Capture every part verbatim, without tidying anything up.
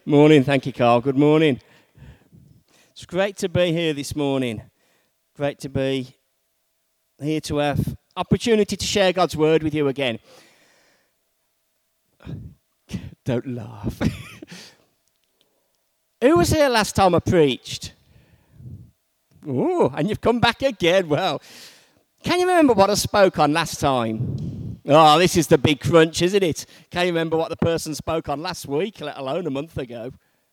Morning, thank you, Carl. Good morning. It's great to be here this morning. Great to be here to have opportunity to share God's word with you again. Don't laugh. Who was here last time I preached? Oh, and you've come back again. Well, can you remember what I spoke on last time? Oh, this is the big crunch, isn't it? Can you remember what the person spoke on last week, let alone a month ago?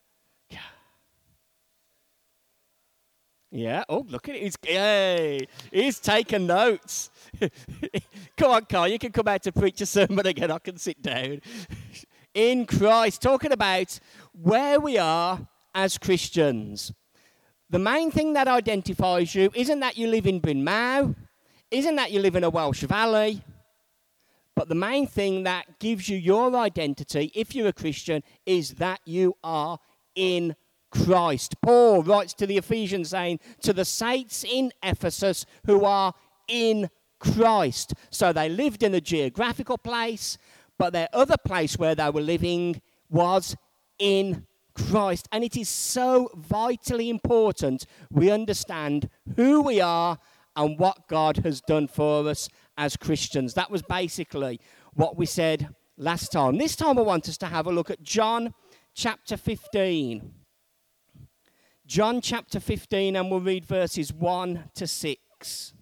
Yeah, oh, look at it. He's, yay, he's taking notes. Come on, Carl, you can come out to preach a sermon again. I can sit down. In Christ, talking about where we are as Christians. The main thing that identifies you isn't that you live in Bryn Mawr, isn't that you live in a Welsh valley, but the main thing that gives you your identity, if you're a Christian, is that you are in Christ. Paul writes to the Ephesians saying, to the saints in Ephesus who are in Christ. So they lived in a geographical place, but their other place where they were living was in Christ. And it is so vitally important we understand who we are and what God has done for us as Christians. That was basically what we said last time. This time I want us to have a look at John chapter fifteen. John chapter fifteen, and we'll read verses one to six.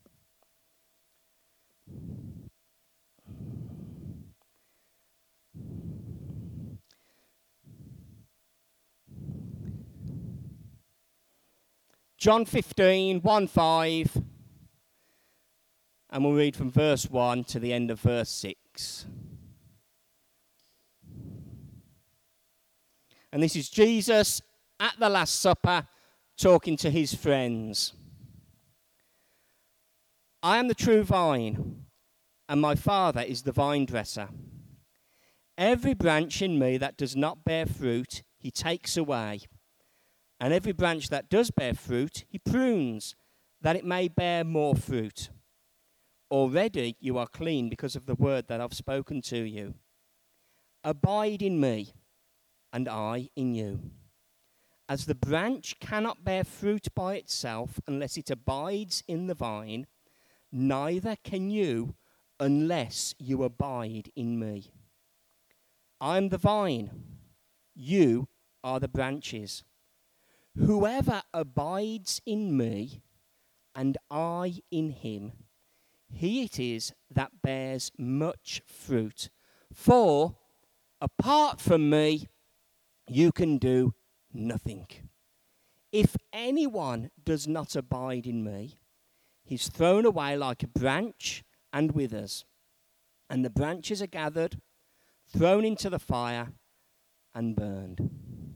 John fifteen, one, five, and we'll read from verse one to the end of verse six. And this is Jesus at the Last Supper talking to his friends. I am the true vine, and my Father is the vine dresser. Every branch in me that does not bear fruit, he takes away. And every branch that does bear fruit, he prunes, that it may bear more fruit. Already you are clean because of the word that I've spoken to you. Abide in me, and I in you. As the branch cannot bear fruit by itself unless it abides in the vine, neither can you unless you abide in me. I am the vine, you are the branches. Whoever abides in me, and I in him, he it is that bears much fruit. For apart from me, you can do nothing. If anyone does not abide in me, he's thrown away like a branch and withers. And the branches are gathered, thrown into the fire, and burned.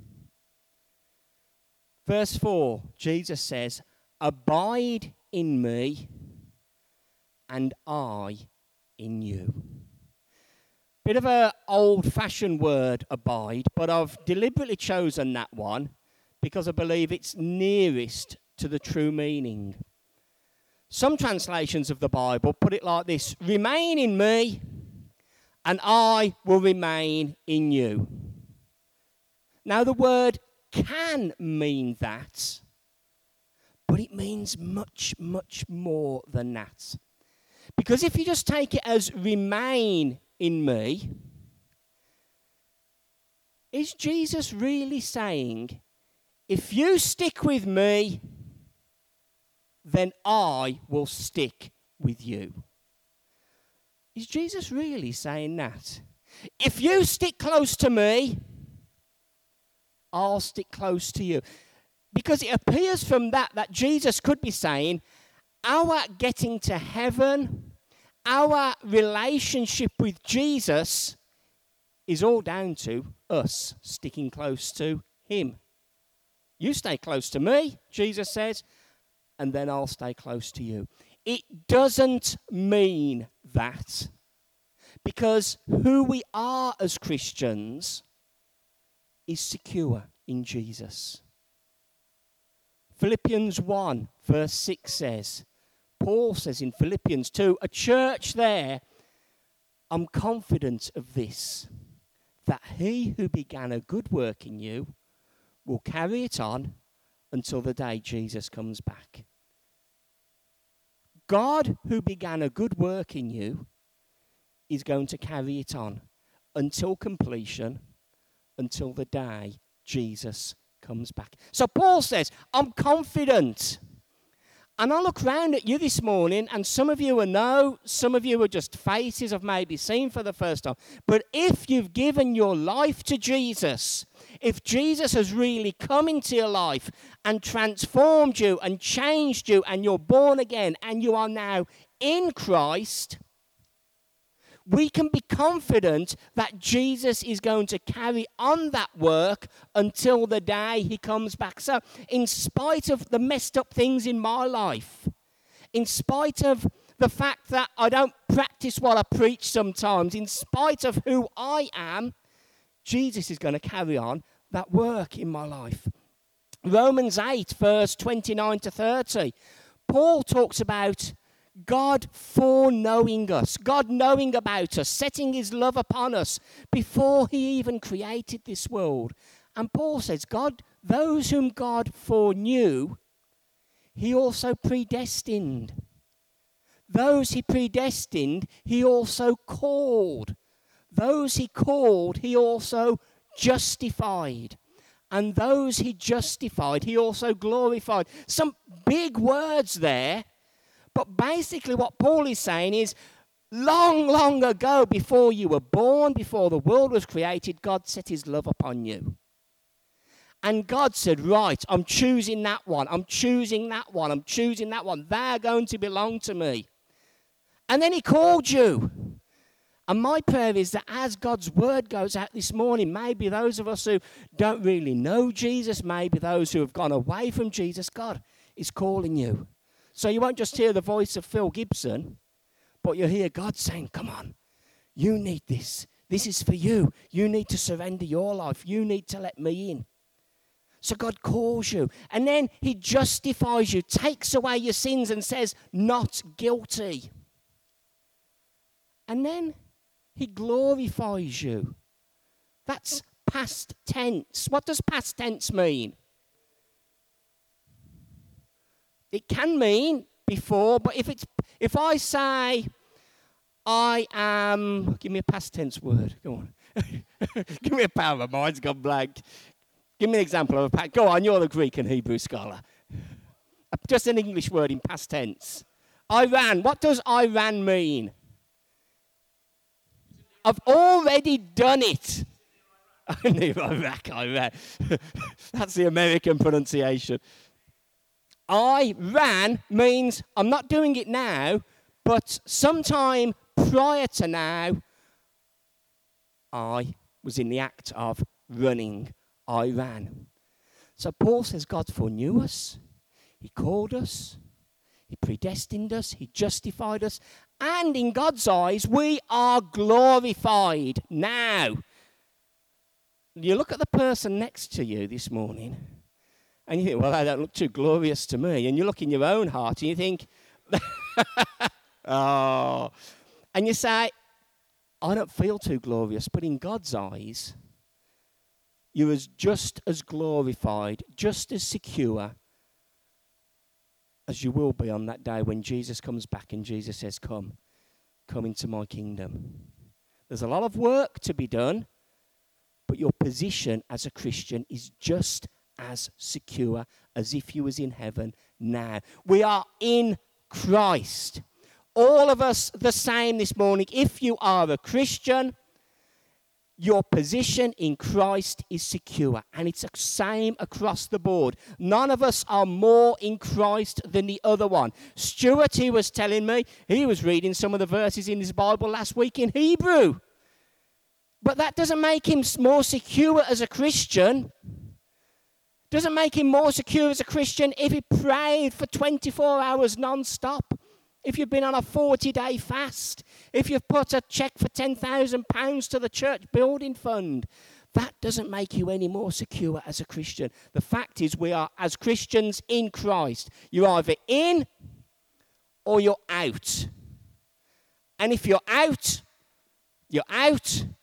Verse four, Jesus says, abide in me, and I in you. Bit of an old-fashioned word, abide, but I've deliberately chosen that one because I believe it's nearest to the true meaning. Some translations of the Bible put it like this: remain in me, and I will remain in you. Now, the word can mean that, but it means much, much more than that. Because if you just take it as remain in me, is Jesus really saying, if you stick with me, then I will stick with you? Is Jesus really saying that? If you stick close to me, I'll stick close to you. Because it appears from that that Jesus could be saying, our getting to heaven, our relationship with Jesus is all down to us sticking close to him. You stay close to me, Jesus says, and then I'll stay close to you. It doesn't mean that, because who we are as Christians is secure in Jesus. Philippians one, verse six says, Paul says in Philippians two, a church there, I'm confident of this, that he who began a good work in you will carry it on until the day Jesus comes back. God who began a good work in you is going to carry it on until completion, until the day Jesus comes back. So Paul says, I'm confident. And I look round at you this morning, and some of you are no, some of you are just faces I've maybe seen for the first time. But if you've given your life to Jesus, if Jesus has really come into your life and transformed you and changed you, and you're born again, and you are now in Christ, we can be confident that Jesus is going to carry on that work until the day he comes back. So in spite of the messed up things in my life, in spite of the fact that I don't practice what I preach sometimes, in spite of who I am, Jesus is going to carry on that work in my life. Romans eight, verse twenty-nine to thirty, Paul talks about God foreknowing us, God knowing about us, setting his love upon us before he even created this world. And Paul says, God, those whom God foreknew, he also predestined. Those he predestined, he also called. Those he called, he also justified. And those he justified, he also glorified. Some big words there. But basically what Paul is saying is, long, long ago, before you were born, before the world was created, God set his love upon you. And God said, right, I'm choosing that one, I'm choosing that one, I'm choosing that one. They're going to belong to me. And then he called you. And my prayer is that as God's word goes out this morning, maybe those of us who don't really know Jesus, maybe those who have gone away from Jesus, God is calling you. So you won't just hear the voice of Phil Gibson, but you'll hear God saying, come on, you need this. This is for you. You need to surrender your life. You need to let me in. So God calls you. And then he justifies you, takes away your sins and says, not guilty. And then he glorifies you. That's past tense. What does past tense mean? It can mean before, but if it's if I say I am, give me a past tense word. Go on. Give me a power. Mine's gone blank. Give me an example of a past. Go on, you're the Greek and Hebrew scholar. Just an English word in past tense. I ran. What does I ran mean? I've already done it. I knew Iraq, I ran. That's the American pronunciation. I ran means I'm not doing it now, but sometime prior to now, I was in the act of running. I ran. So Paul says God foreknew us. He called us. He predestined us. He justified us. And in God's eyes, we are glorified now. You look at the person next to you this morning, and you think, well, they don't look too glorious to me. And you look in your own heart and you think, oh. And you say, I don't feel too glorious. But in God's eyes, you're as just as glorified, just as secure as you will be on that day when Jesus comes back and Jesus says, come, come into my kingdom. There's a lot of work to be done, but your position as a Christian is just as secure as if you was in heaven now. We are in Christ. All of us the same this morning. If you are a Christian, your position in Christ is secure. And it's the same across the board. None of us are more in Christ than the other one. Stuart, he was telling me, he was reading some of the verses in his Bible last week in Hebrew. But that doesn't make him more secure as a Christian. Doesn't make him more secure as a Christian if he prayed for twenty-four hours non-stop. If you've been on a forty-day fast. If you've put a check for ten thousand pounds to the church building fund. That doesn't make you any more secure as a Christian. The fact is we are, as Christians in Christ, you're either in or you're out. And if you're out, you're out.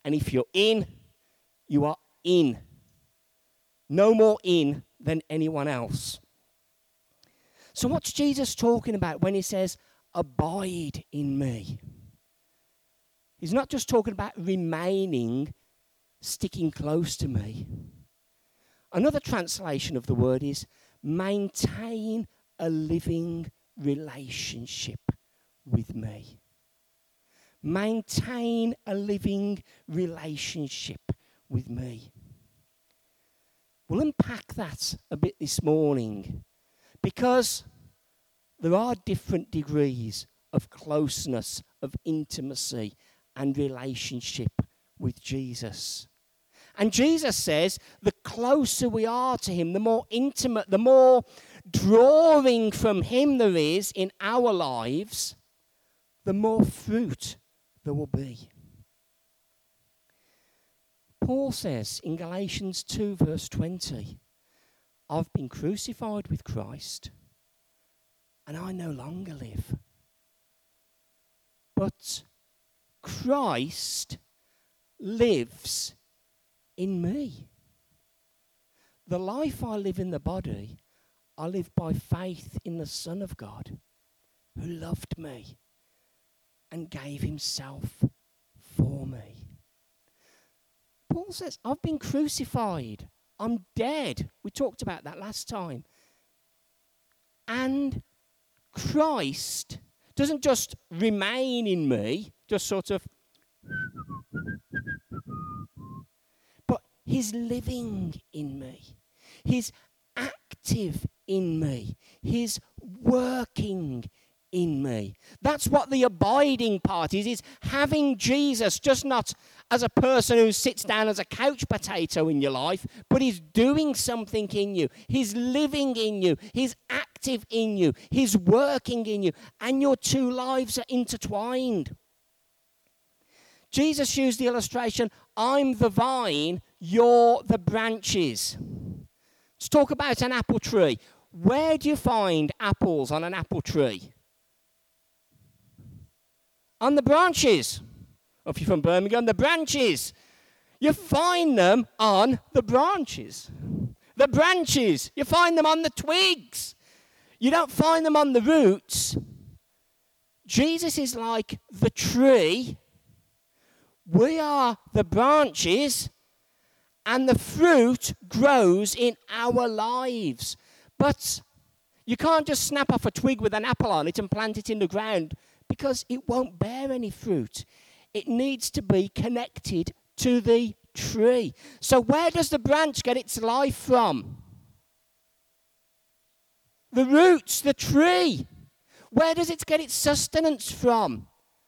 And if you're in, you are in. No more in than anyone else. So what's Jesus talking about when he says, abide in me? He's not just talking about remaining, sticking close to me. Another translation of the word is maintain a living relationship with me. Maintain a living relationship with me. We'll unpack that a bit this morning because there are different degrees of closeness, of intimacy and relationship with Jesus. And Jesus says the closer we are to him, the more intimate, the more drawing from him there is in our lives, the more fruit there will be. Paul says in Galatians two verse twenty, I've been crucified with Christ and I no longer live. But Christ lives in me. The life I live in the body, I live by faith in the Son of God who loved me and gave himself for me. Paul says, I've been crucified. I'm dead. We talked about that last time. And Christ doesn't just remain in me, just sort of, but he's living in me. He's active in me. He's working in me. That's what the abiding part is, is having Jesus just not as a person who sits down as a couch potato in your life, but he's doing something in you. He's living in you. He's active in you. He's working in you. And your two lives are intertwined. Jesus used the illustration, I'm the vine, you're the branches. Let's talk about an apple tree. Where do you find apples on an apple tree? On the branches. If you're from Birmingham, the branches. You find them on the branches. The branches. You find them on the twigs. You don't find them on the roots. Jesus is like the tree. We are the branches. And the fruit grows in our lives. But you can't just snap off a twig with an apple on it and plant it in the ground because it won't bear any fruit. It needs to be connected to the tree. So where does the branch get its life from? The roots, the tree. Where does it get its sustenance from?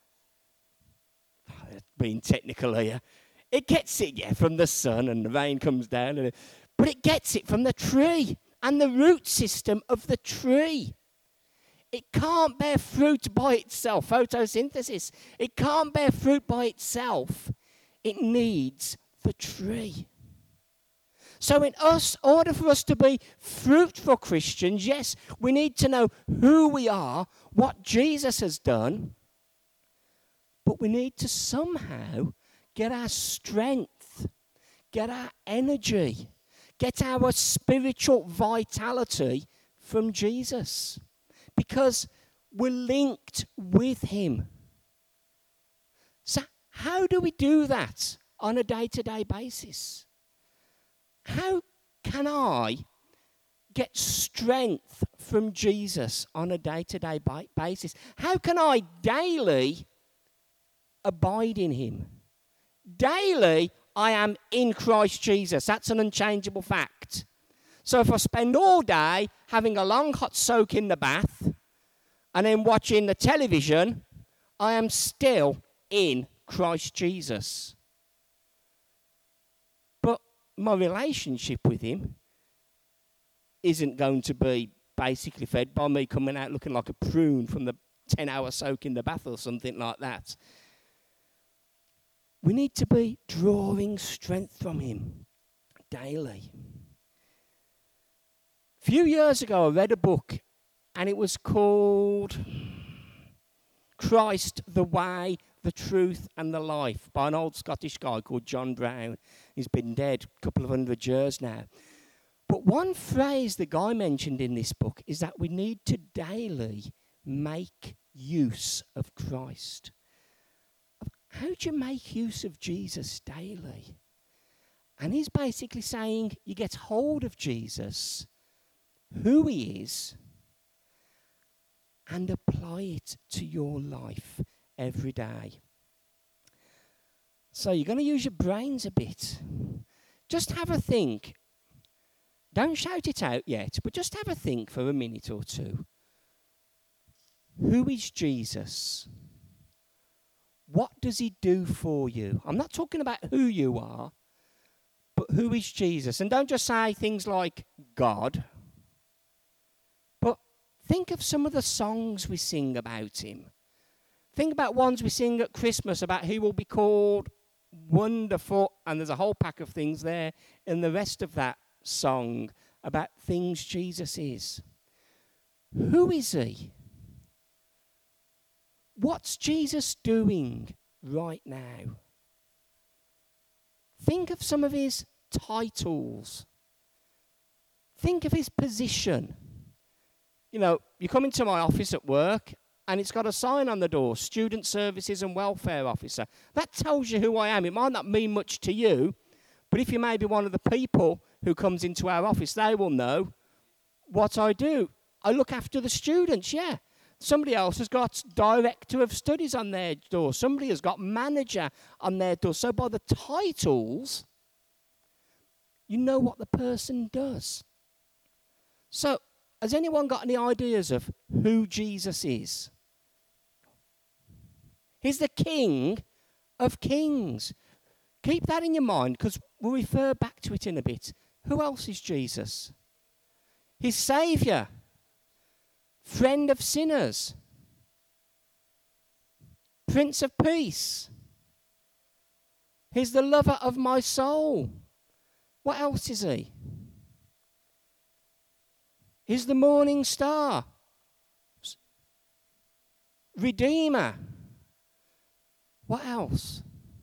Being technical here. It gets it, yeah, from the sun and the rain comes down. And it, but it gets it from the tree and the root system of the tree. It can't bear fruit by itself. Photosynthesis. It can't bear fruit by itself. It needs the tree. So in us, in order for us to be fruitful Christians, yes, we need to know who we are, what Jesus has done, but we need to somehow get our strength, get our energy, get our spiritual vitality from Jesus. Because we're linked with him. So how do we do that on a day-to-day basis? How can I get strength from Jesus on a day-to-day basis? How can I daily abide in him? Daily, I am in Christ Jesus. That's an unchangeable fact. So if I spend all day having a long hot soak in the bath and then watching the television, I am still in Christ Jesus. But my relationship with him isn't going to be basically fed by me coming out looking like a prune from the ten-hour soak in the bath or something like that. We need to be drawing strength from him daily. A few years ago, I read a book, and it was called Christ, the Way, the truth, and the life by an old Scottish guy called John Brown. He's been dead a couple of hundred years now. But one phrase the guy mentioned in this book is that we need to daily make use of Christ. How do you make use of Jesus daily? And he's basically saying you get hold of Jesus, who he is, and apply it to your life every day. So you're going to use your brains a bit. Just have a think. Don't shout it out yet, but just have a think for a minute or two. Who is Jesus? What does he do for you? I'm not talking about who you are, but who is Jesus? And don't just say things like God, but think of some of the songs we sing about him. Think about ones we sing at Christmas about he will be called Wonderful, and there's a whole pack of things there in the rest of that song about things Jesus is. Who is he? What's Jesus doing right now? Think of some of his titles. Think of his position. You know, you come into my office at work and it's got a sign on the door, Student Services and Welfare Officer. That tells you who I am. It might not mean much to you, but if you may be one of the people who comes into our office, they will know what I do. I look after the students, yeah. Somebody else has got Director of Studies on their door. Somebody has got Manager on their door. So by the titles, you know what the person does. So, has anyone got any ideas of who Jesus is? He's the King of Kings. Keep that in your mind, because we'll refer back to it in a bit. Who else is Jesus? His Saviour. Friend of sinners. Prince of Peace. He's the lover of my soul. What else is he? He's the morning star. Redeemer. What else?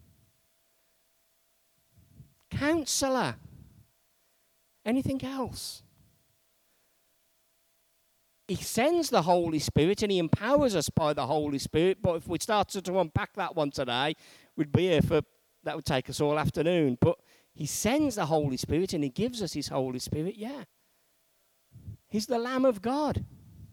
Counselor. Anything else? He sends the Holy Spirit and he empowers us by the Holy Spirit. But if we started to unpack that one today, we'd be here for, that would take us all afternoon. But he sends the Holy Spirit and he gives us his Holy Spirit, yeah. He's the Lamb of God.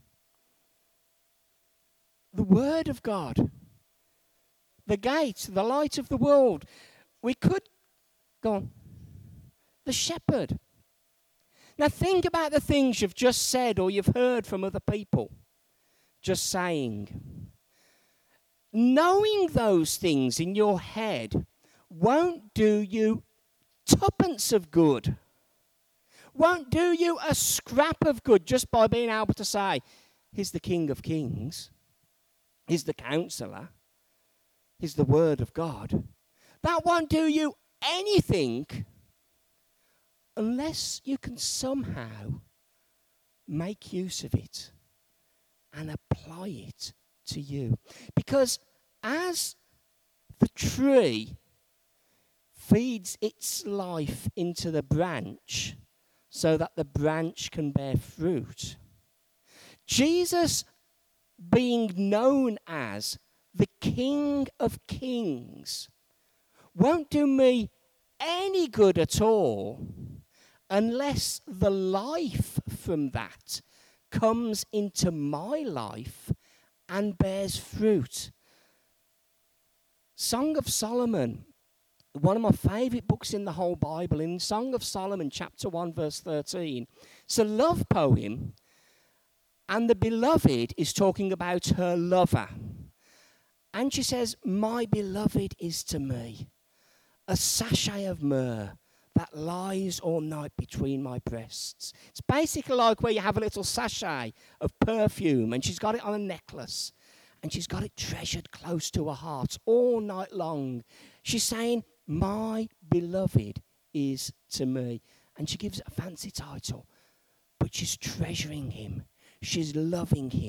The Word of God. The gate, the light of the world. We could, go on, the shepherd. Now think about the things you've just said or you've heard from other people. Just saying. Knowing those things in your head won't do you tuppence of good. Won't do you a scrap of good just by being able to say, he's the King of Kings. He's the Counselor. He's the Word of God. That won't do you anything unless you can somehow make use of it and apply it to you. Because as the tree feeds its life into the branch so that the branch can bear fruit, Jesus, being known as the King of Kings, won't do me any good at all unless the life from that comes into my life and bears fruit. Song of Solomon, one of my favourite books in the whole Bible, in Song of Solomon, chapter one, verse thirteen. It's a love poem, and the beloved is talking about her lover. And she says, my beloved is to me a sachet of myrrh that lies all night between my breasts. It's basically like where you have a little sachet of perfume and she's got it on a necklace and she's got it treasured close to her heart all night long. She's saying, my beloved is to me. And she gives it a fancy title, but she's treasuring him. She's loving him.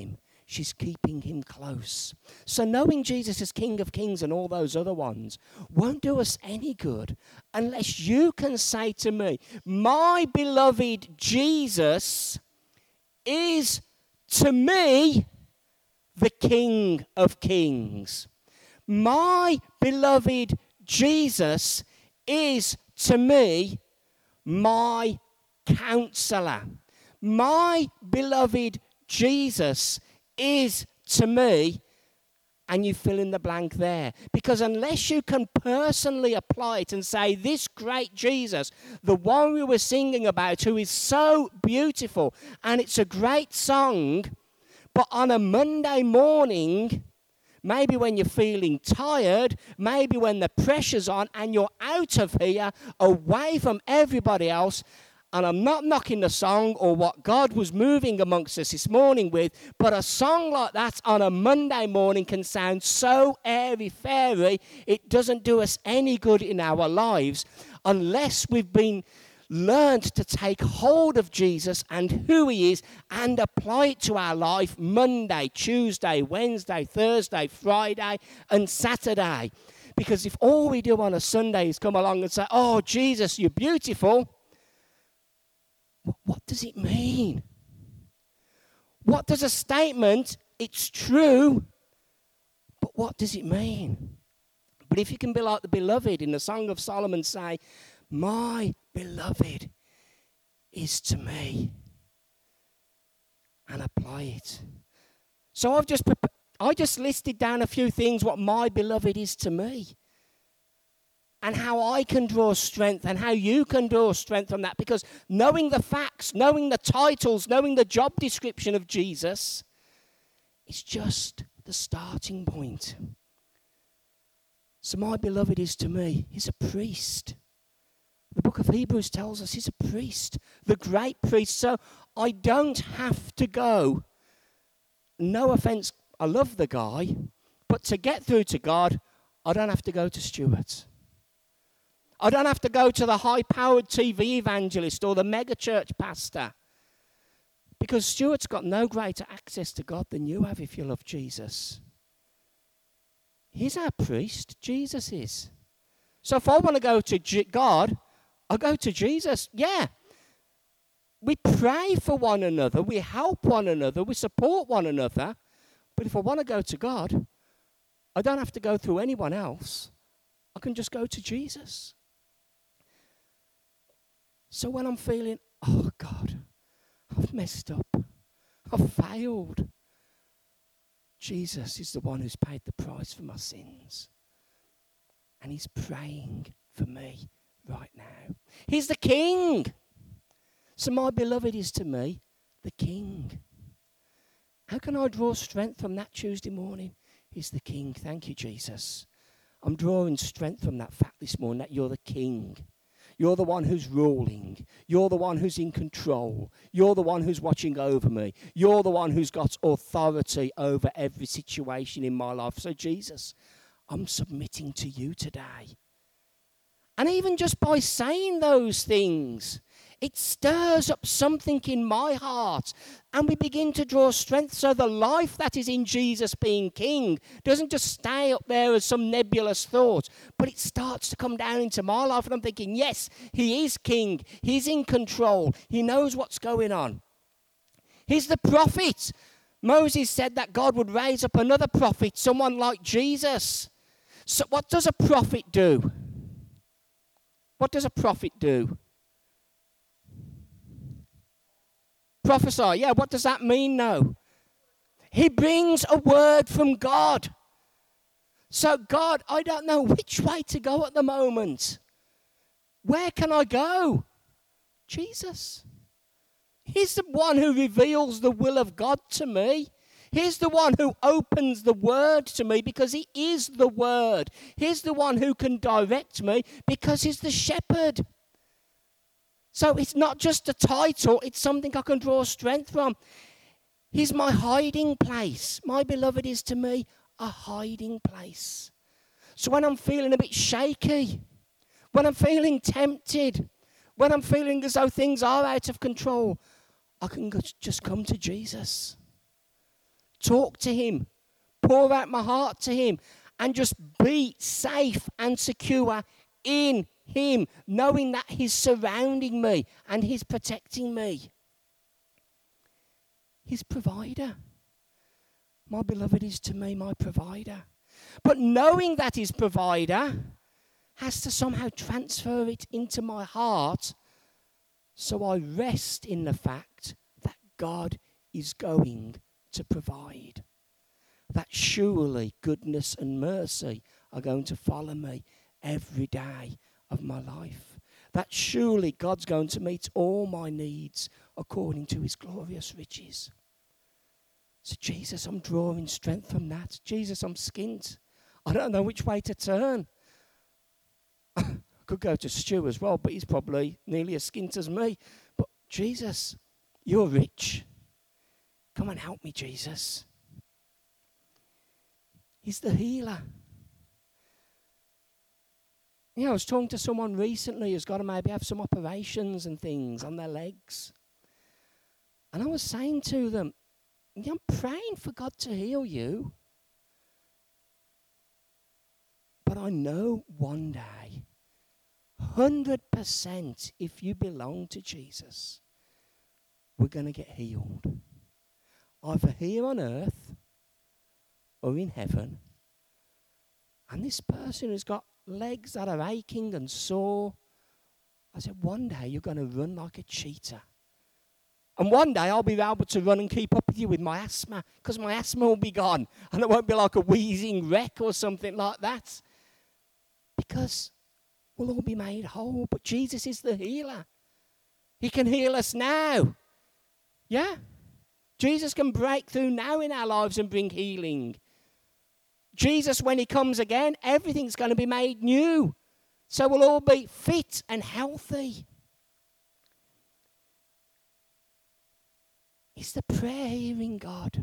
she's keeping him close. So knowing Jesus as King of Kings and all those other ones won't do us any good unless you can say to me, my beloved Jesus is to me the King of Kings. My beloved Jesus is to me my counselor. My beloved Jesus is to me, and you fill in the blank there. Because unless you can personally apply it and say, this great Jesus, the one we were singing about, who is so beautiful, and it's a great song, but on a Monday morning, maybe when you're feeling tired, maybe when the pressure's on and you're out of here, away from everybody else, and I'm not knocking the song or what God was moving amongst us this morning with, but a song like that on a Monday morning can sound so airy-fairy, it doesn't do us any good in our lives unless we've been learned to take hold of Jesus and who he is and apply it to our life Monday, Tuesday, Wednesday, Thursday, Friday, and Saturday. Because if all we do on a Sunday is come along and say, oh, Jesus, you're beautiful, what does it mean? What does a statement, it's true, but what does it mean? But if you can be like the beloved in the Song of Solomon, say, my beloved is to me, and apply it. So I've just I just listed down a few things what my beloved is to me, and how I can draw strength and how you can draw strength from that. Because knowing the facts, knowing the titles, knowing the job description of Jesus is just the starting point. So my beloved is to me, he's a priest. The book of Hebrews tells us he's a priest, the great priest. So I don't have to go, no offense, I love the guy, but to get through to God, I don't have to go to Stuart. I don't have to go to the high-powered T V evangelist or the mega-church pastor. Because Stuart's got no greater access to God than you have if you love Jesus. He's our priest. Jesus is. So if I want to go to G- God, I go to Jesus. Yeah. We pray for one another. We help one another. We support one another. But if I want to go to God, I don't have to go through anyone else. I can just go to Jesus. So when I'm feeling, oh God, I've messed up, I've failed, Jesus is the one who's paid the price for my sins. And he's praying for me right now. He's the King. So my beloved is to me the King. How can I draw strength from that Tuesday morning? He's the King. Thank you, Jesus. I'm drawing strength from that fact this morning that you're the King. You're the one who's ruling. You're the one who's in control. You're the one who's watching over me. You're the one who's got authority over every situation in my life. So, Jesus, I'm submitting to you today. And even just by saying those things, it stirs up something in my heart. And we begin to draw strength. So the life that is in Jesus being King doesn't just stay up there as some nebulous thought, but it starts to come down into my life. And I'm thinking, yes, he is King. He's in control. He knows what's going on. He's the prophet. Moses said that God would raise up another prophet, someone like Jesus. So what does a prophet do? What does a prophet do? Prophesy. Yeah, what does that mean now? He brings a word from God. So God, I don't know which way to go at the moment. Where can I go? Jesus. He's the one who reveals the will of God to me. He's the one who opens the word to me because he is the word. He's the one who can direct me because he's the shepherd. So it's not just a title, it's something I can draw strength from. He's my hiding place. My beloved is to me a hiding place. So when I'm feeling a bit shaky, when I'm feeling tempted, when I'm feeling as though things are out of control, I can just come to Jesus. talk to him, pour out my heart to him, and just be safe and secure in him, knowing that he's surrounding me and he's protecting me. His provider. My beloved is to me my provider. But knowing that his provider has to somehow transfer it into my heart, so I rest in the fact that God is going to provide. That surely goodness and mercy are going to follow me every day of my life. That surely God's going to meet all my needs according to his glorious riches. So Jesus, I'm drawing strength from that. Jesus, I'm skint. I don't know which way to turn. I could go to Stu as well, but he's probably nearly as skint as me. But Jesus, you're rich. Come and help me, Jesus. He's the healer. You know, I was talking to someone recently who's got to maybe have some operations and things on their legs. And I was saying to them, I'm praying for God to heal you. But I know one day, one hundred percent if you belong to Jesus, we're going to get healed. Either here on earth or in heaven. And this person who's got legs that are aching and sore, I said, one day you're going to run like a cheetah. And one day I'll be able to run and keep up with you with my asthma, because my asthma will be gone. And it won't be like a wheezing wreck or something like that. Because we'll all be made whole. But Jesus is the healer. He can heal us now. Yeah? Jesus can break through now in our lives and bring healing. Jesus, when he comes again, everything's going to be made new. So we'll all be fit and healthy. It's the prayer-hearing God.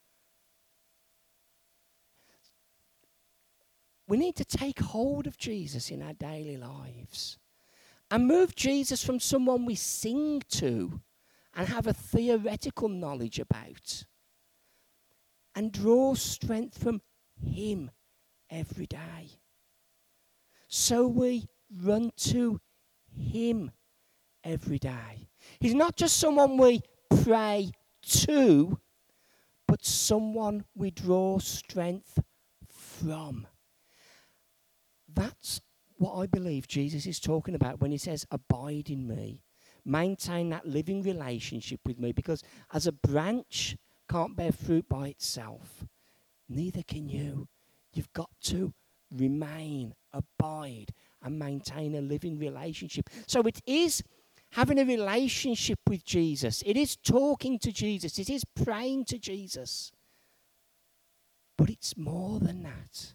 We need to take hold of Jesus in our daily lives and move Jesus from someone we sing to and have a theoretical knowledge about, and draw strength from him every day. So we run to him every day. He's not just someone we pray to, but someone we draw strength from. That's what I believe Jesus is talking about when he says, abide in me. Maintain that living relationship with me, because as a branch can't bear fruit by itself, neither can you. You've got to remain, abide, and maintain a living relationship. So it is having a relationship with Jesus. It is talking to Jesus. It is praying to Jesus. But it's more than that.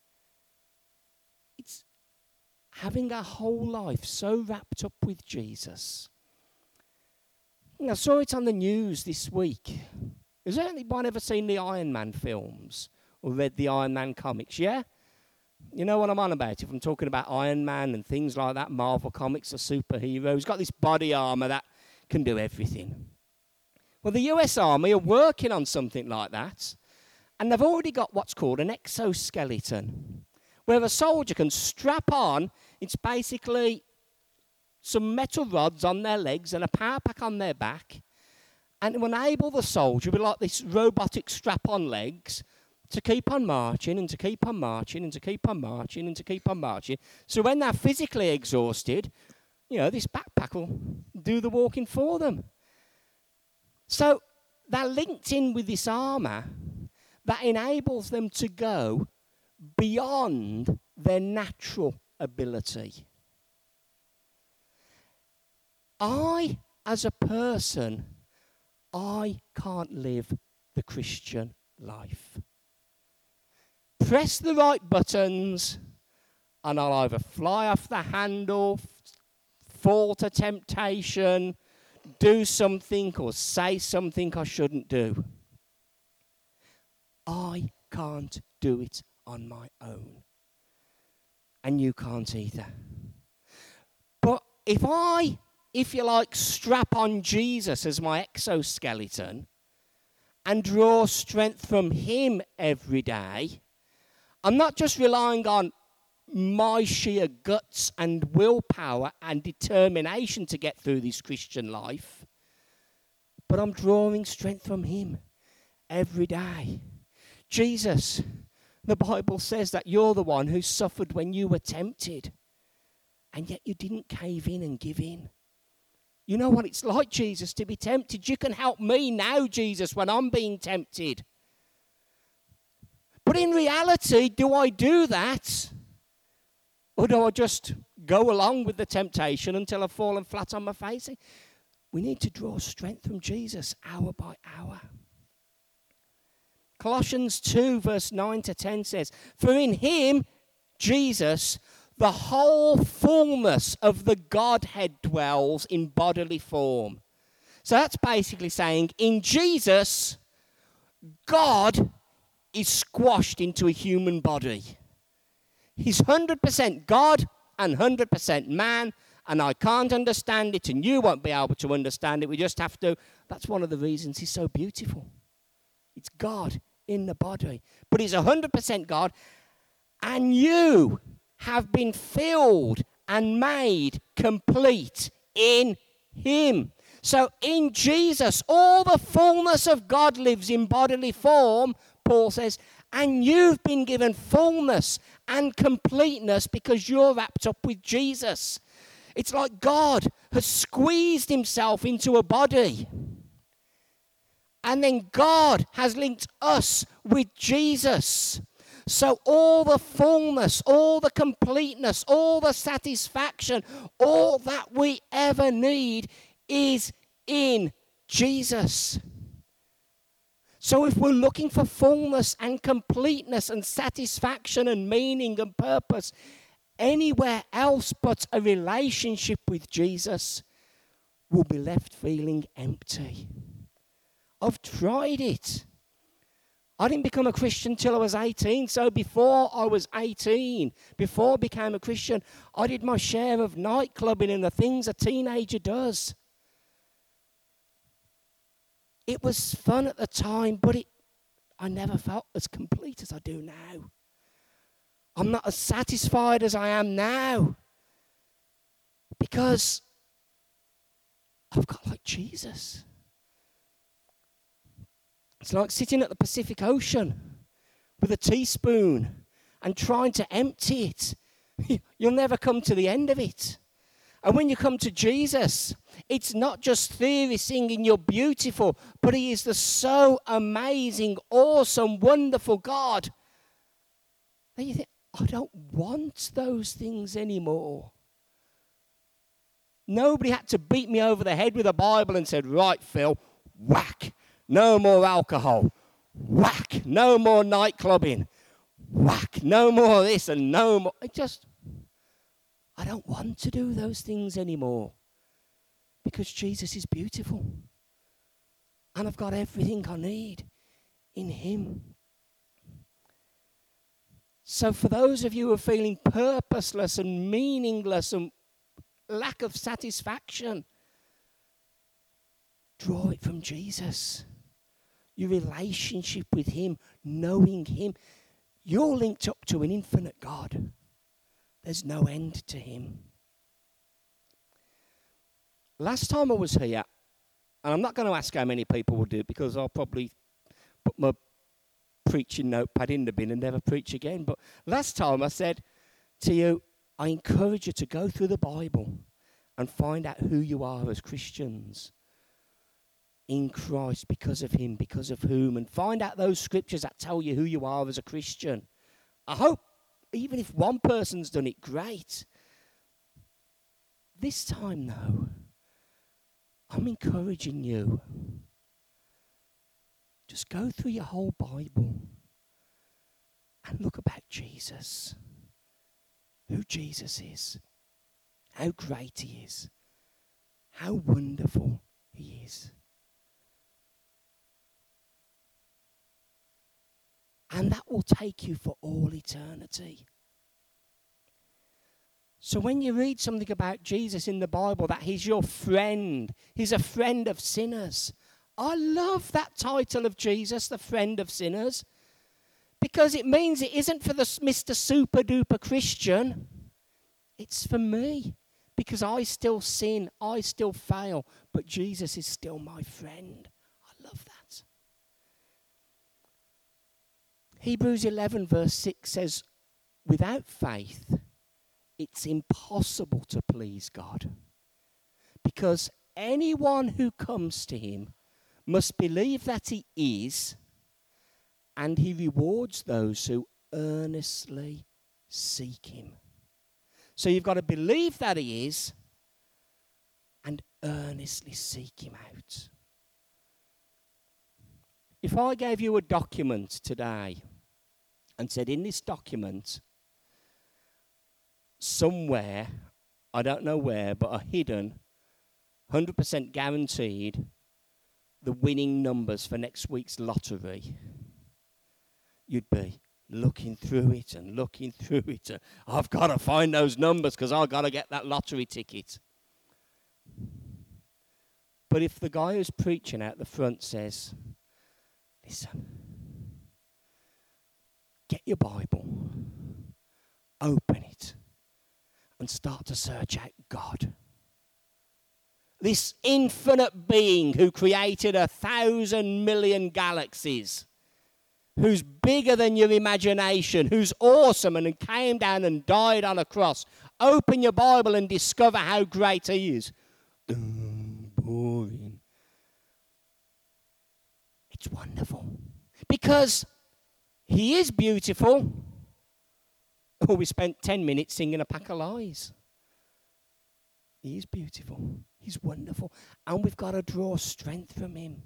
It's having our whole life so wrapped up with Jesus. I saw it on the news this week. Has anyone ever seen the Iron Man films or read the Iron Man comics? Yeah? You know what I'm on about. If I'm talking about Iron Man and things like that, Marvel Comics, a superhero who's got this body armor that can do everything. Well, the U S Army are working on something like that, and they've already got what's called an exoskeleton, where a soldier can strap on, it's basically some metal rods on their legs and a power pack on their back, and it will enable the soldier with like this robotic strap-on legs to keep on marching and to keep on marching and to keep on marching and to keep on marching. So when they're physically exhausted, you know, this backpack will do the walking for them. So they're linked in with this armour that enables them to go beyond their natural ability. I, as a person, I can't live the Christian life. Press the right buttons and I'll either fly off the handle, fall to temptation, do something or say something I shouldn't do. I can't do it on my own. And you can't either. But if I, if you like, strap on Jesus as my exoskeleton and draw strength from him every day, I'm not just relying on my sheer guts and willpower and determination to get through this Christian life, but I'm drawing strength from him every day. Jesus, the Bible says that you're the one who suffered when you were tempted, and yet you didn't cave in and give in. You know what it's like, Jesus, to be tempted. You can help me now, Jesus, when I'm being tempted. But in reality, do I do that? Or do I just go along with the temptation until I've fallen flat on my face? We need to draw strength from Jesus hour by hour. Colossians two, verse nine to ten says, "For in him, Jesus, the whole fullness of the Godhead dwells in bodily form." So that's basically saying, in Jesus, God is squashed into a human body. He's one hundred percent God and one hundred percent man, and I can't understand it, and you won't be able to understand it. We just have to. That's one of the reasons he's so beautiful. It's God in the body. But he's one hundred percent God, and you have been filled and made complete in him. So in Jesus, all the fullness of God lives in bodily form, Paul says, and you've been given fullness and completeness because you're wrapped up with Jesus. It's like God has squeezed himself into a body. And then God has linked us with Jesus. So all the fullness, all the completeness, all the satisfaction, all that we ever need is in Jesus. So if we're looking for fullness and completeness and satisfaction and meaning and purpose anywhere else but a relationship with Jesus, we'll be left feeling empty. I've tried it. I didn't become a Christian till I was eighteen, so before I was eighteen, before I became a Christian, I did my share of nightclubbing and the things a teenager does. It was fun at the time, but it, I never felt as complete as I do now. I'm not as satisfied as I am now because I've got like Jesus. It's like sitting at the Pacific Ocean with a teaspoon and trying to empty it. You'll never come to the end of it. And when you come to Jesus, it's not just theory singing you're beautiful, but he is the so amazing, awesome, wonderful God. Then you think, I don't want those things anymore. Nobody had to beat me over the head with a Bible and said, right, Phil, whack. No more alcohol. Whack. No more night clubbing. Whack. No more this and no more. I just, I don't want to do those things anymore because Jesus is beautiful. And I've got everything I need in him. So for those of you who are feeling purposeless and meaningless and lack of satisfaction, draw it from Jesus. Your relationship with him, knowing him. You're linked up to an infinite God. There's no end to him. Last time I was here, and I'm not going to ask how many people will do it because I'll probably put my preaching notepad in the bin and never preach again. But last time I said to you, I encourage you to go through the Bible and find out who you are as Christians. In Christ, because of him, because of whom, and find out those scriptures that tell you who you are as a Christian. I hope, even if one person's done it, great. This time, though, I'm encouraging you. Just go through your whole Bible and look about Jesus. Who Jesus is. How great he is. How wonderful he is. And that will take you for all eternity. So when you read something about Jesus in the Bible, that he's your friend, he's a friend of sinners, I love that title of Jesus, the friend of sinners, because it means it isn't for the Mister Super Duper Christian. It's for me, because I still sin, I still fail, but Jesus is still my friend. I love that. Hebrews eleven verse six says, without faith, it's impossible to please God, because anyone who comes to him must believe that he is, and he rewards those who earnestly seek him. So you've got to believe that he is and earnestly seek him out. If I gave you a document today and said, in this document, somewhere, I don't know where, but a hidden, one hundred percent guaranteed, the winning numbers for next week's lottery, you'd be looking through it and looking through it. And I've got to find those numbers because I've got to get that lottery ticket. But if the guy who's preaching out the front says, listen, get your Bible, open it, and start to search out God. This infinite being who created a thousand million galaxies, who's bigger than your imagination, who's awesome and came down and died on a cross. Open your Bible and discover how great he is. Um, boring. It's wonderful. Because he is beautiful. Oh, we spent ten minutes singing a pack of lies. He is beautiful. He's wonderful. And we've got to draw strength from him.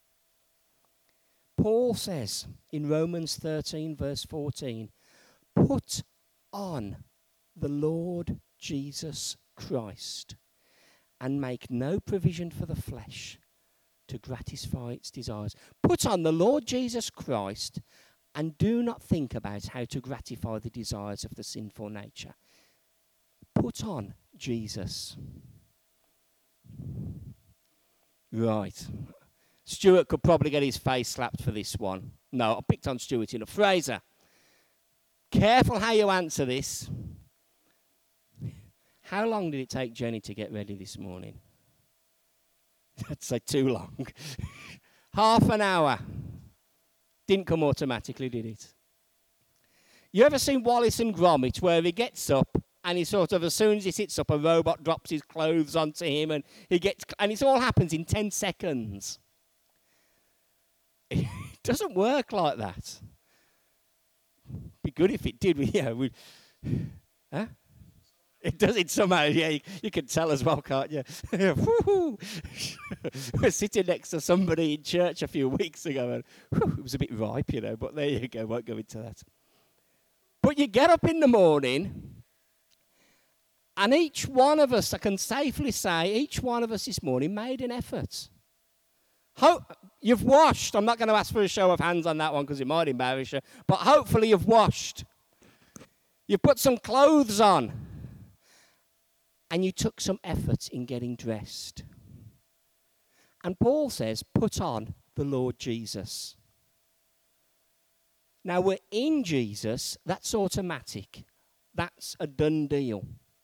Paul says in Romans thirteen, verse fourteen, put on the Lord Jesus Christ and make no provision for the flesh to gratify its desires. Put on the Lord Jesus Christ and do not think about how to gratify the desires of the sinful nature. Put on Jesus. Right. Stuart could probably get his face slapped for this one. No, I picked on Stuart enough. Fraser, careful how you answer this. How long did it take Jenny to get ready this morning? I'd say too long. Half an hour. Didn't come automatically, did it? You ever seen Wallace and Gromit, where he gets up and he sort of, as soon as he sits up, a robot drops his clothes onto him and he gets, and it all happens in ten seconds. It doesn't work like that. Be good if it did. Yeah, we, huh? It does it somehow. Yeah, you, you can tell as well, can't you? We're sitting next to somebody in church a few weeks ago, and whew, it was a bit ripe, you know. But there you go. Won't go into that. But you get up in the morning, and each one of us, I can safely say, each one of us this morning made an effort. Hope you've washed. I'm not going to ask for a show of hands on that one because it might embarrass you. But hopefully you've washed. You put some clothes on. And you took some effort in getting dressed. And Paul says, put on the Lord Jesus. Now we're in Jesus. That's automatic. That's a done deal.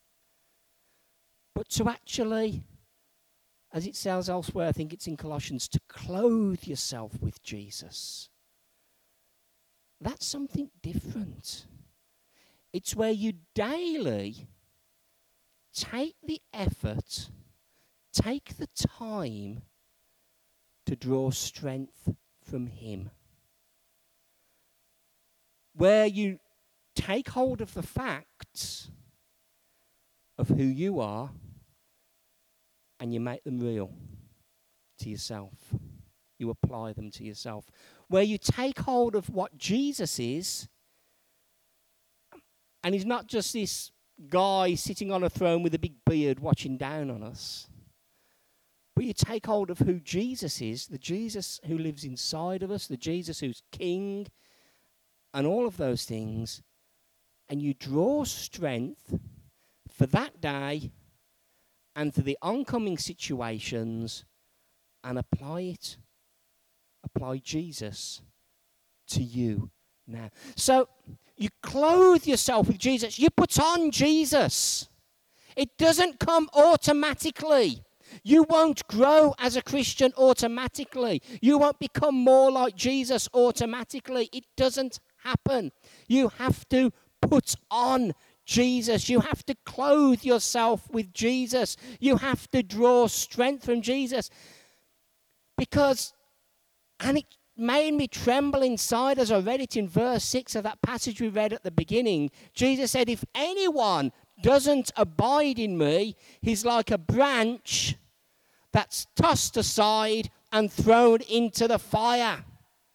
But to actually, as it says elsewhere, I think it's in Colossians, to clothe yourself with Jesus. That's something different. It's where you daily take the effort, take the time to draw strength from him. Where you take hold of the facts of who you are and you make them real to yourself. You apply them to yourself. Where you take hold of what Jesus is, and he's not just this guy sitting on a throne with a big beard watching down on us. But you take hold of who Jesus is, the Jesus who lives inside of us, the Jesus who's king, and all of those things, and you draw strength for that day and for the oncoming situations and apply it apply Jesus to you now. So you clothe yourself with Jesus. You put on Jesus. It doesn't come automatically. You won't grow as a Christian automatically. You won't become more like Jesus automatically. It doesn't happen. You have to put on Jesus. You have to clothe yourself with Jesus. You have to draw strength from Jesus. Because, and it made me tremble inside as I read it in verse six of that passage we read at the beginning. Jesus said, if anyone doesn't abide in me, he's like a branch that's tossed aside and thrown into the fire.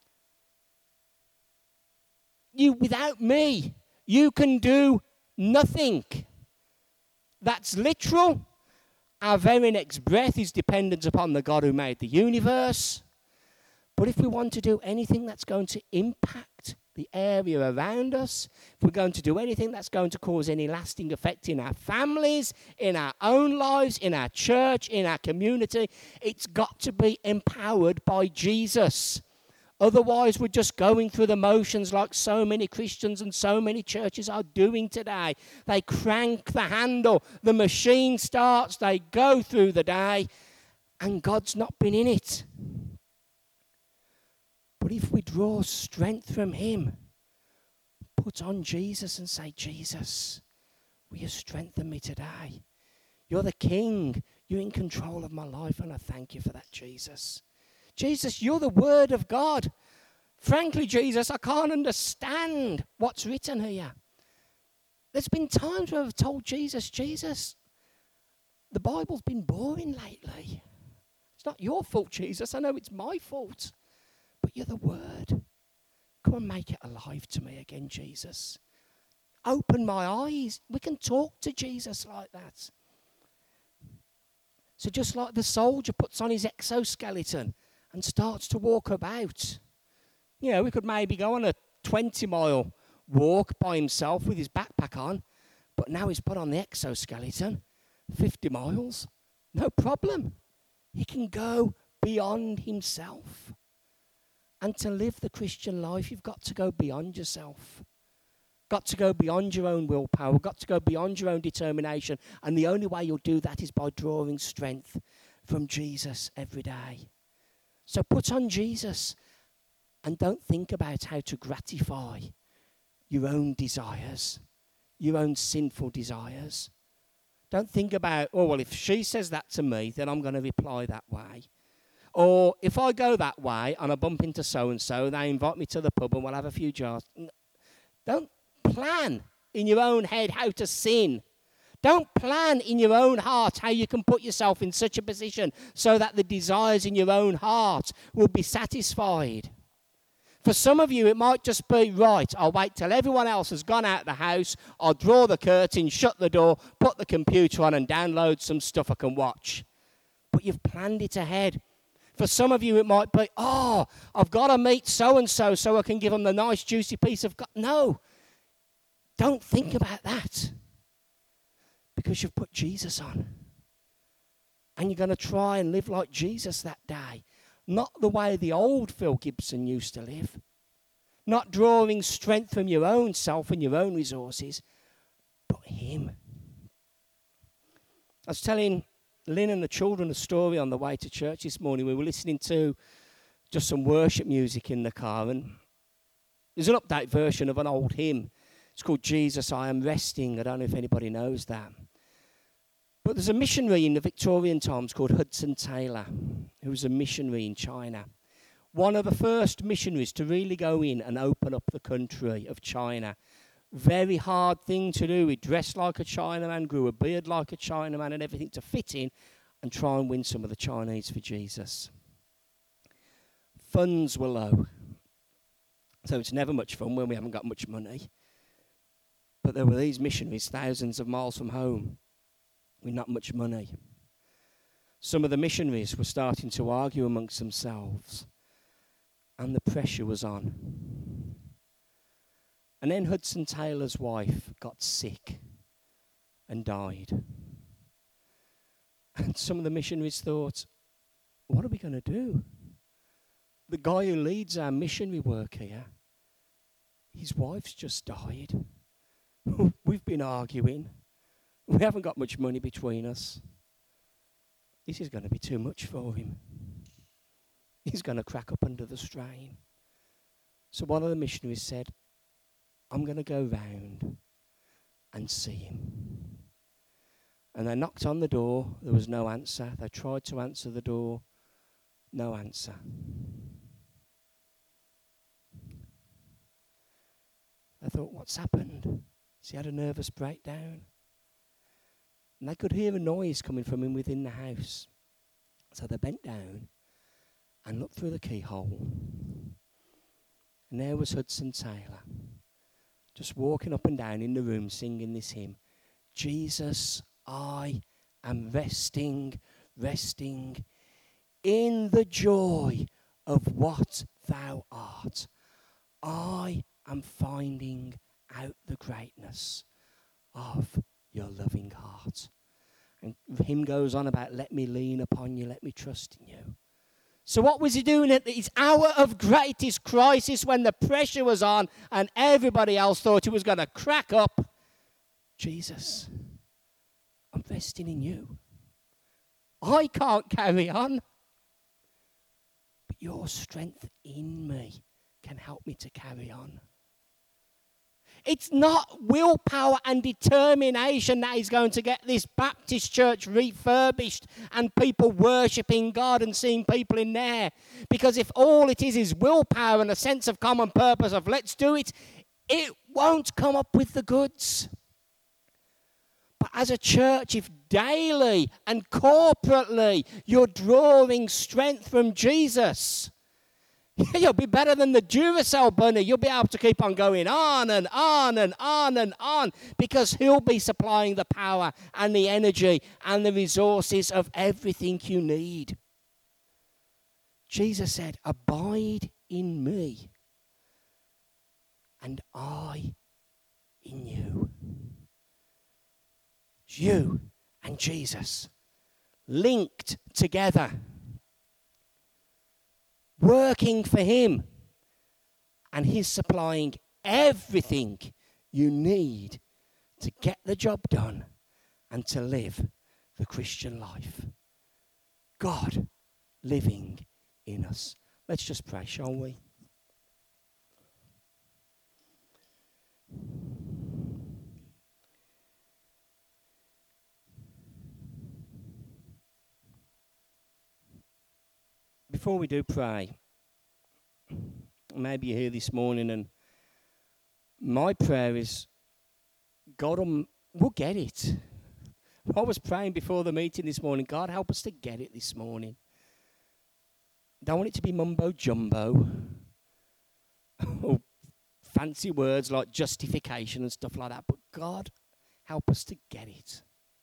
You, without me, you can do nothing. That's literal. Our very next breath is dependent upon the God who made the universe. But if we want to do anything that's going to impact the area around us, if we're going to do anything that's going to cause any lasting effect in our families, in our own lives, in our church, in our community, it's got to be empowered by Jesus. Otherwise, we're just going through the motions like so many Christians and so many churches are doing today. They crank the handle, the machine starts, they go through the day, and God's not been in it. But if we draw strength from him, put on Jesus and say, Jesus, will you strengthen me today? You're the King. You're in control of my life, and I thank you for that, Jesus. Jesus, you're the Word of God. Frankly, Jesus, I can't understand what's written here. There's been times where I've told Jesus, Jesus, the Bible's been boring lately. It's not your fault, Jesus. I know it's my fault. But you're the Word. Come and make it alive to me again, Jesus. Open my eyes. We can talk to Jesus like that. So just like the soldier puts on his exoskeleton and starts to walk about. You know, we could maybe go on a twenty-mile walk by himself with his backpack on, but now he's put on the exoskeleton, fifty miles, no problem. He can go beyond himself. And to live the Christian life, you've got to go beyond yourself. Got to go beyond your own willpower. Got to go beyond your own determination. And the only way you'll do that is by drawing strength from Jesus every day. So put on Jesus and don't think about how to gratify your own desires, your own sinful desires. Don't think about, oh, well, if she says that to me, then I'm going to reply that way. Or if I go that way and I bump into so-and-so, they invite me to the pub and we'll have a few jars. Don't plan in your own head how to sin. Don't plan in your own heart how you can put yourself in such a position so that the desires in your own heart will be satisfied. For some of you, it might just be, right, I'll wait till everyone else has gone out of the house, I'll draw the curtain, shut the door, put the computer on and download some stuff I can watch. But you've planned it ahead. For some of you, it might be, oh, I've got to meet so-and-so so I can give them the nice, juicy piece of God. No, don't think about that. Because you've put Jesus on. And you're going to try and live like Jesus that day. Not the way the old Phil Gibson used to live. Not drawing strength from your own self and your own resources, but him. I was telling Lynn and the children a story on the way to church this morning. We were listening to just some worship music in the car, and there's an update version of an old hymn. It's called Jesus, I Am Resting. I don't know if anybody knows that. But there's a missionary in the Victorian times called Hudson Taylor, who was a missionary in China. One of the first missionaries to really go in and open up the country of China. Very hard thing to do. He dressed like a Chinaman, grew a beard like a Chinaman and everything to fit in and try and win some of the Chinese for Jesus. Funds were low. So it's never much fun when we haven't got much money. But there were these missionaries thousands of miles from home with not much money. Some of the missionaries were starting to argue amongst themselves, and the pressure was on. And then Hudson Taylor's wife got sick and died. And some of the missionaries thought, what are we going to do? the guy who leads our missionary work here, his wife's just died. We've been arguing. We haven't got much money between us. This is going to be too much for him. He's going to crack up under the strain. So one of the missionaries said, I'm going to go round and see him. And they knocked on the door. There was no answer. They tried to answer the door. No answer. They thought, what's happened? Has he had a nervous breakdown? And they could hear a noise coming from him within the house. So they bent down and looked through the keyhole. And there was Hudson Taylor, just walking up and down in the room singing this hymn. Jesus, I am resting, resting in the joy of what thou art. I am finding out the greatness of your loving heart. And the hymn goes on about, let me lean upon you, let me trust in you. So what was he doing at his hour of greatest crisis when the pressure was on and everybody else thought he was going to crack up? Jesus, I'm resting in you. I can't carry on, but your strength in me can help me to carry on. It's not willpower and determination that is going to get this Baptist church refurbished and people worshipping God and seeing people in there. Because if all it is is willpower and a sense of common purpose of let's do it, it won't come up with the goods. But as a church, if daily and corporately you're drawing strength from Jesus, you'll be better than the Duracell bunny. You'll be able to keep on going on and on and on and on because he'll be supplying the power and the energy and the resources of everything you need. Jesus said, abide in me and I in you. It's you and Jesus linked together, working for him, and he's supplying everything you need to get the job done and to live the Christian life. God living in us. Let's just pray, shall we? Before we do pray, maybe you're here this morning and my prayer is God um, will get it. I was praying before the meeting this morning, God help us to get it this morning. Don't want it to be mumbo jumbo or fancy words like justification and stuff like that, but God help us to get it.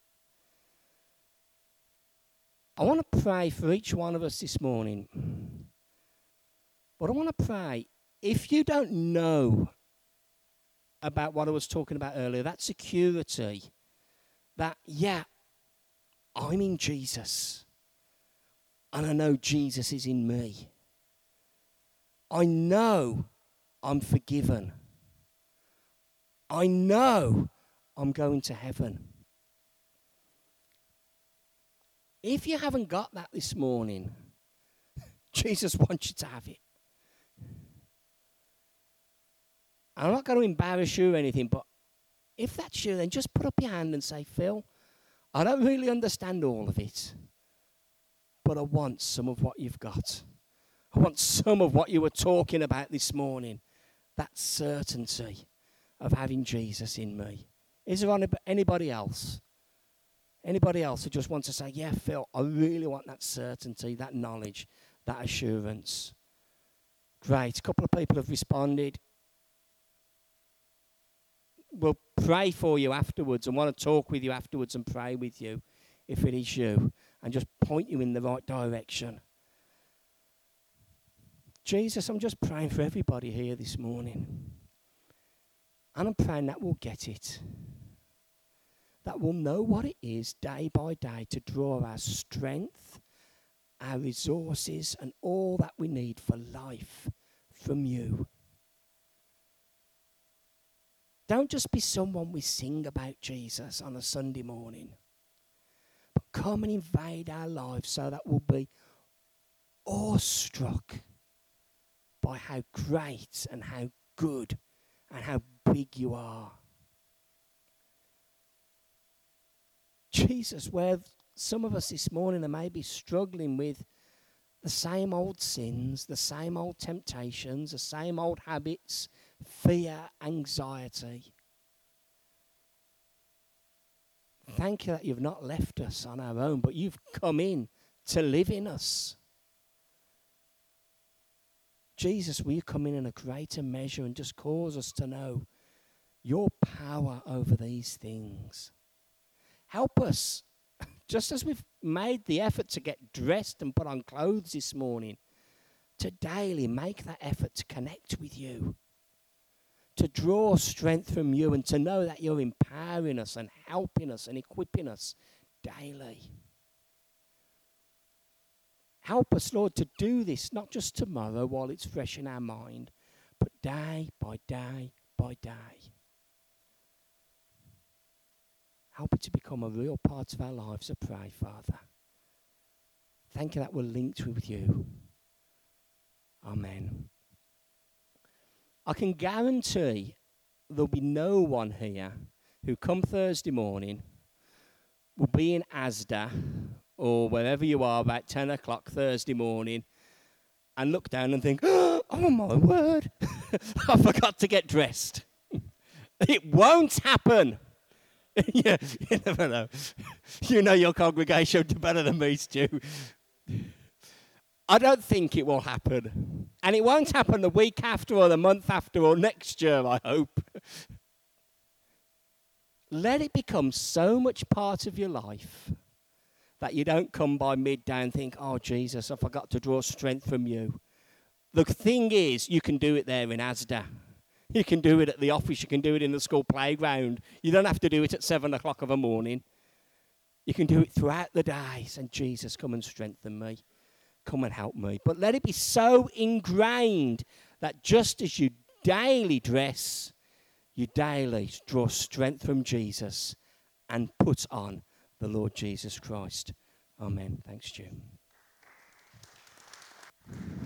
I want to pray for each one of us this morning. But I want to pray, if you don't know about what I was talking about earlier, that security, that, yeah, I'm in Jesus, and I know Jesus is in me. I know I'm forgiven. I know I'm going to heaven. If you haven't got that this morning, Jesus wants you to have it. I'm not going to embarrass you or anything, but if that's you, then just put up your hand and say, Phil, I don't really understand all of it, but I want some of what you've got. I want some of what you were talking about this morning, that certainty of having Jesus in me. Is there anybody else? Anybody else who just wants to say, yeah, Phil, I really want that certainty, that knowledge, that assurance? Great. A couple of people have responded. We'll pray for you afterwards and want to talk with you afterwards and pray with you if it is you and just point you in the right direction. Jesus, I'm just praying for everybody here this morning. And I'm praying that we'll get it. That we'll know what it is day by day to draw our strength our resources and all that we need for life from you. Don't just be someone we sing about Jesus on a Sunday morning, but come and invade our lives so that we'll be awestruck by how great and how good and how big you are. Jesus, where some of us this morning are maybe struggling with the same old sins, the same old temptations, the same old habits, fear, anxiety. Thank you that you've not left us on our own, but you've come in to live in us. Jesus, will you come in in a greater measure and just cause us to know your power over these things? Help us, just as we've made the effort to get dressed and put on clothes this morning, to daily make that effort to connect with you, to draw strength from you and to know that you're empowering us and helping us and equipping us daily. Help us, Lord, to do this, not just tomorrow while it's fresh in our mind, but day by day by day. Help it to become a real part of our lives, I pray, Father. Thank you that we're linked with you. Amen. I can guarantee there'll be no one here who come Thursday morning will be in Asda or wherever you are about ten o'clock Thursday morning and look down and think, oh my word, I forgot to get dressed. It won't happen. Yeah, you never know. You know your congregation better than me, Stu. I don't think it will happen. And it won't happen the week after or the month after or next year, I hope. Let it become so much part of your life that you don't come by midday and think, oh, Jesus, I forgot to draw strength from you. The thing is, you can do it there in Asda. You can do it at the office. You can do it in the school playground. You don't have to do it at seven o'clock of a morning. You can do it throughout the days. And Jesus, come and strengthen me. Come and help me. But let it be so ingrained that just as you daily dress, you daily draw strength from Jesus and put on the Lord Jesus Christ. Amen. Thanks, Jim.